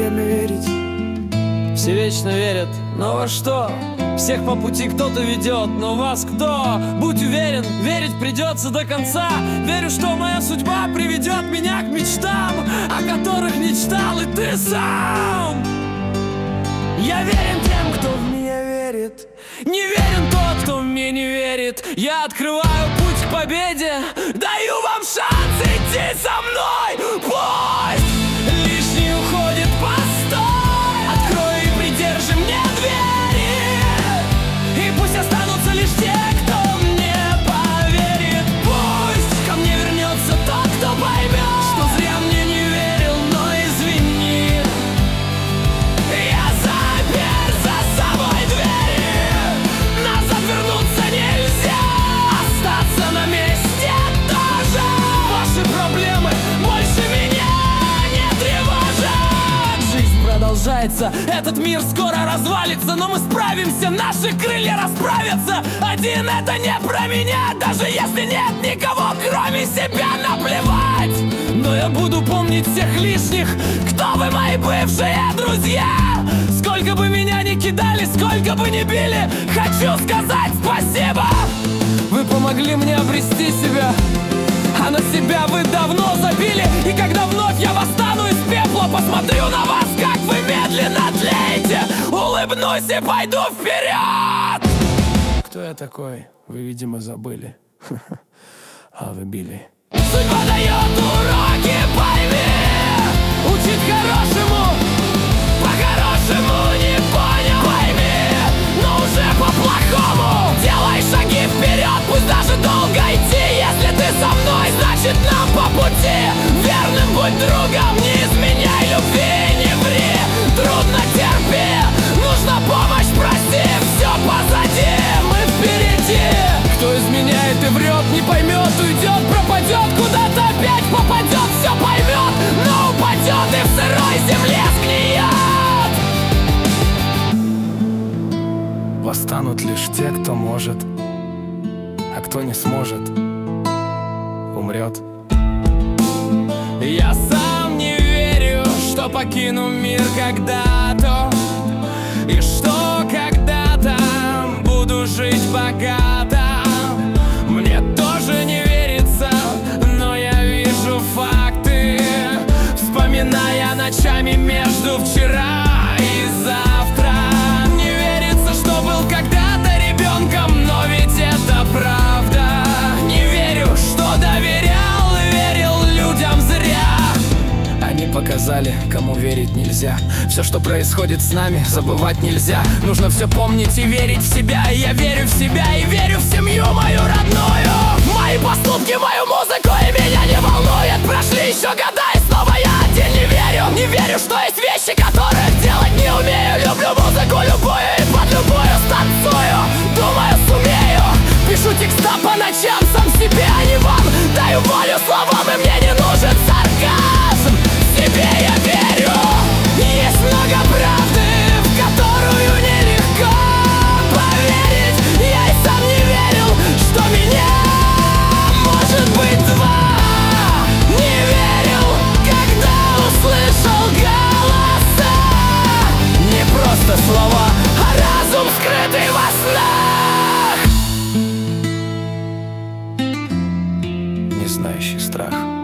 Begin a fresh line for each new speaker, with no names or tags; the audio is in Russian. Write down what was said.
время верить.
Все вечно верят, но во что? Всех по пути кто-то ведет, но вас кто? Будь уверен, верить придется до конца. Верю, что моя судьба приведет меня к мечтам, о которых мечтал и ты сам. Я верен тем, кто в меня верит. Не верен тот, кто в меня не верит. Я открываю путь к победе, даю вам шанс идти со мной. Пусть лишний уходит, постой. Открой и придержи мне двери, и пусть останутся лишь те, кто мне поверит. Пусть ко мне вернется тот, кто поймет, что зря мне не верил, но извини. Я запер за собой двери, назад вернуться нельзя, остаться на месте тоже. Ваши проблемы больше меня не тревожат. Жизнь продолжается, этот мир скоро развалится, но мы справимся, наши крылья расправятся. Один — это не про меня, даже если нет никого, кроме себя, наплевать. Но я буду помнить всех лишних, кто вы, мои бывшие друзья. Сколько бы меня ни кидали, сколько бы ни били, хочу сказать спасибо. Вы помогли мне обрести себя, а на себя вы давно забили. И когда вновь я восстану из пепла, посмотрю на вас, как вы медленно тлеете, улыбнусь и пойду вперед.
Кто я такой? Вы, видимо, забыли. А вы били.
Судьба дает уроки, пойми, учит хорошему, по-хорошему не понял, пойми, но уже по-плохому. Делай шаги вперед, пусть даже долго идти. Если ты со мной, значит нам по пути. Верным будь другом, не изменяй любви, не ври, трудно терпи, нужна помощь, проси, все позади, мы впереди. Кто изменяет и врет, не поймет, уйдет, пропадет, куда-то опять попадет, все поймет, но упадет и в сырой земле сгниет.
Восстанут лишь те, кто может, а кто не сможет, умрет.
Я сам не верю, что покину мир когда-то, и что когда-то буду жить богато. Мне тоже не верится, но я вижу факты, вспоминая ночами между вчера и завтра. Не верится, что был когда-то ребенком, но ведь это правда. Не верю, что доверял, верил людям зря.
Они показали, кому верить нельзя. Все, что происходит с нами, забывать нельзя. Нужно все помнить и верить в себя. И я верю в себя и верю в семью мою родную.
Мои поступки, мою музыку, и меня не волнует. Прошли еще года, и снова я один не верю. Не верю, что есть вещи, которых делать не умею. Люблю музыку любую и под любую станцую. Думаю, сумею. Пишу текста по ночам сам себе, а не вам. Даю волю словам, и мне не нужен сарказм. Себе я верю. Есть много правды, в которую нелегко поверить. Я и сам не верил, что меня может быть два. Не верил, когда услышал голоса. Не просто слова, а разум, скрытый во снах.
Не знающий страх.